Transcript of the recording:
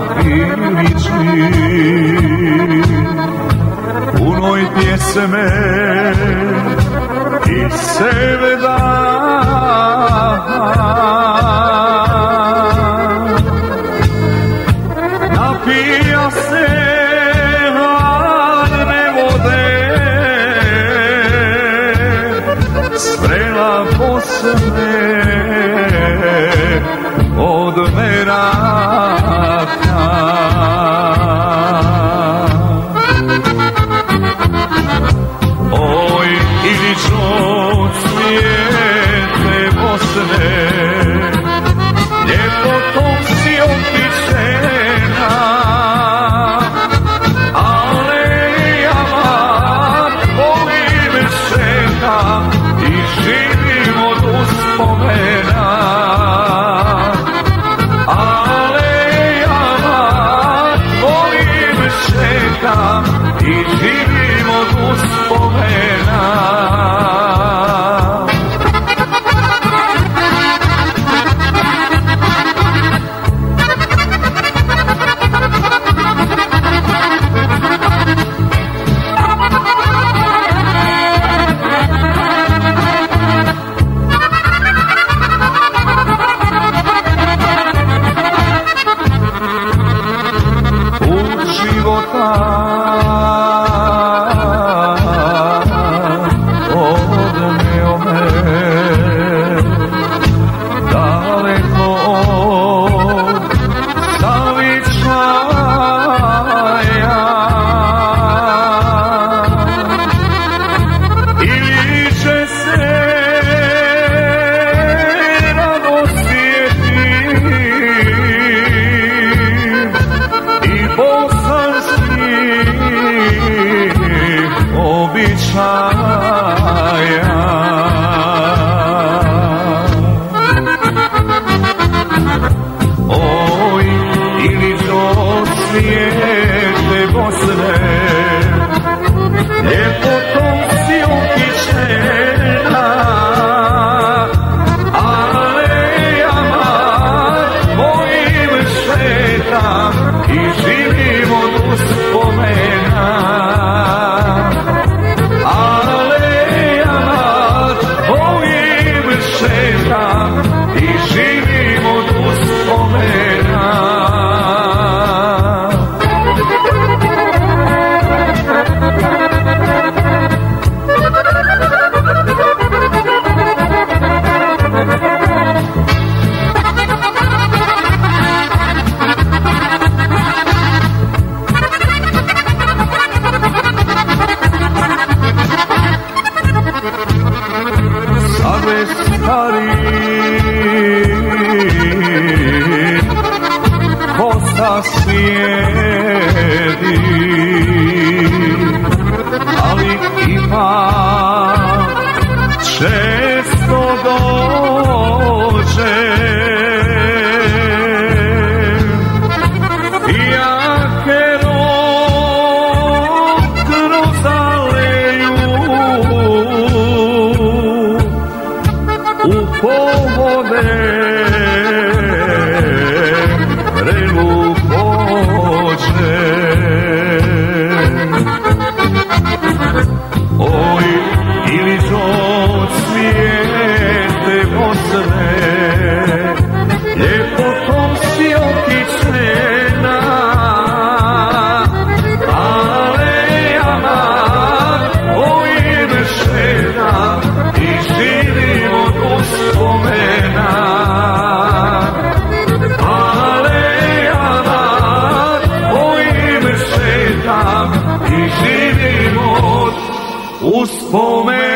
priliči punoj pjesme i sevda. Napija se hladne vode sprela posebne od meraka. Oj, Iličo, cvijete Bosne, ljepotom si opišena, alejama volim šetam i živim od uspomena. Alejama volim šetam i živim od uspomena. Odneo me daleko od zavičaja, ili će se radosjeti i bosanski običaja. Oj, Iličo, cvijete Bosne, ljepotom si okišena, alejama mojim šetam i živim od uspomena. Alejama mojim šetam i živim od uspomena. Save stari kosa slijedi, ali ipak često dođe. Jake kroz aleju u povode vrelu pođe. Oj, Iličo, cvijete Bosne, ljepotom si okićena, alejama mojim šetam i živim od uspomena. Alejama mojim šetam i živim od uspomena.